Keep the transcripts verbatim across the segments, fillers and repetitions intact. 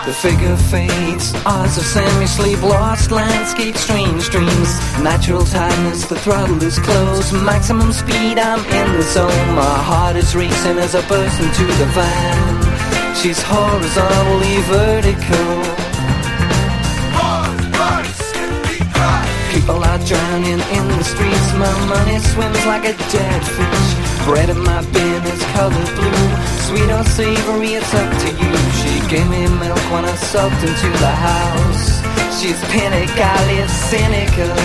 The figure fades, eyes of semi-sleep, lost landscape, strange dreams. Natural tiredness, the throttle is closed. Maximum speed, I'm in the zone. My heart is racing as I burst into the van. She's horizontally vertical. People are drowning in the streets. My money swims like a dead fish. Bread in my bin is colored blue. Sweet or savory, it's up to you. She gave me milk when I sucked into the house. She's pinnacly cynical.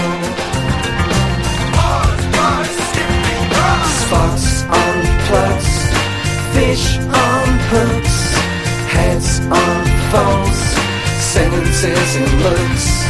Sparks on plugs, fish on hooks, heads on phones, sentences and looks.